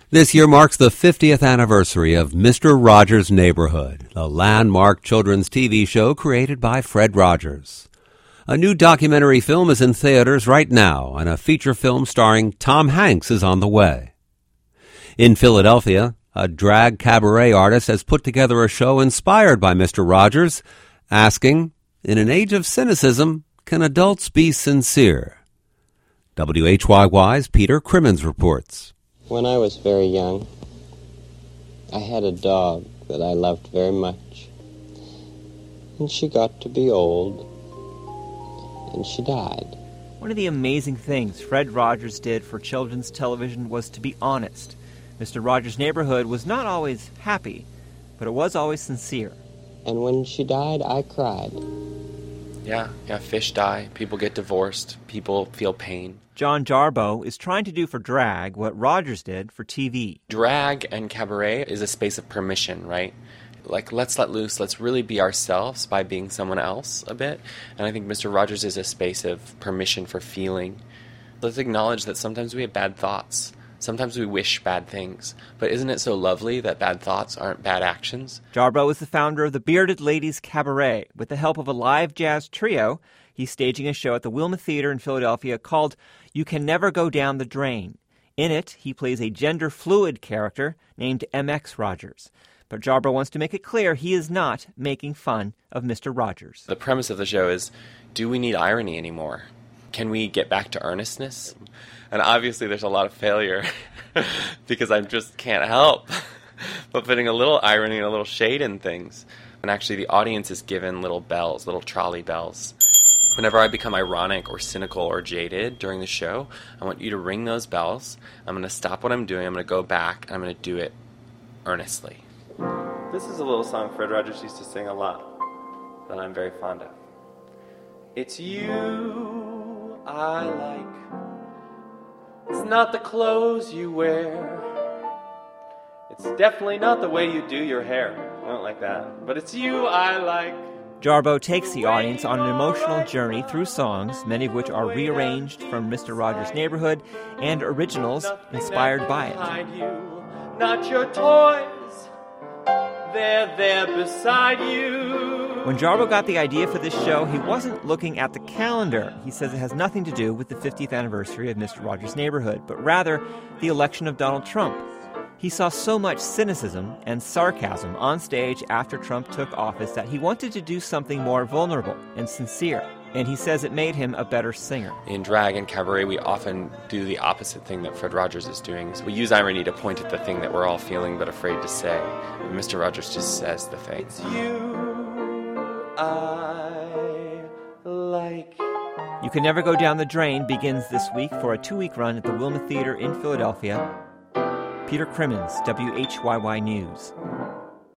This year marks the 50th anniversary of Mr. Rogers' Neighborhood, a landmark children's TV show created by Fred Rogers. A new documentary film is in theaters right now, and a feature film starring Tom Hanks is on the way. In Philadelphia, a drag cabaret artist has put together a show inspired by Mr. Rogers, asking, in an age of cynicism, can adults be sincere? WHYY's Peter Crimmins reports. When I was very young, I had a dog that I loved very much. And she got to be old, and she died. One of the amazing things Fred Rogers did for children's television was to be honest. Mr. Rogers' Neighborhood was not always happy, but it was always sincere. And when she died, I cried. Yeah, fish die, people get divorced, people feel pain. John Jarboe is trying to do for drag what Rogers did for TV. Drag and cabaret is a space of permission, right? Like, let's let loose, let's really be ourselves by being someone else a bit. And I think Mr. Rogers is a space of permission for feeling. Let's acknowledge that sometimes we have bad thoughts. Sometimes we wish bad things. But isn't it so lovely that bad thoughts aren't bad actions? Jarboe is the founder of the Bearded Ladies Cabaret. With the help of a live jazz trio, he's staging a show at the Wilma Theater in Philadelphia called You Can Never Go Down the Drain. In it, he plays a gender-fluid character named MX Rogers. But Jarboe wants to make it clear he is not making fun of Mr. Rogers. The premise of the show is, do we need irony anymore? Can we get back to earnestness? And obviously there's a lot of failure because I just can't help but putting a little irony and a little shade in things. And actually the audience is given little bells, little trolley bells. Whenever I become ironic or cynical or jaded during the show, I want you to ring those bells. I'm going to stop what I'm doing. I'm going to go back and I'm going to do it earnestly. This is a little song Fred Rogers used to sing a lot that I'm very fond of. It's you I like. It's not the clothes you wear. It's definitely not the way you do your hair. I don't like that. But it's you I like. Jarboe takes the audience on an emotional journey through songs, many of which are rearranged from Mr. Rogers' Neighborhood and originals inspired by it. Not your toys. They're there beside you. When Jarboe got the idea for this show, he wasn't looking at the calendar. He says it has nothing to do with the 50th anniversary of Mr. Rogers' Neighborhood, but rather the election of Donald Trump. He saw so much cynicism and sarcasm on stage after Trump took office that he wanted to do something more vulnerable and sincere. And he says it made him a better singer. In drag and cabaret, we often do the opposite thing that Fred Rogers is doing. So we use irony to point at the thing that we're all feeling but afraid to say. And Mr. Rogers just says the thing. It's you I like. You Can Never Go Down the Drain begins this week for a 2-week run at the Wilma Theater in Philadelphia. Peter Crimmins, WHYY News.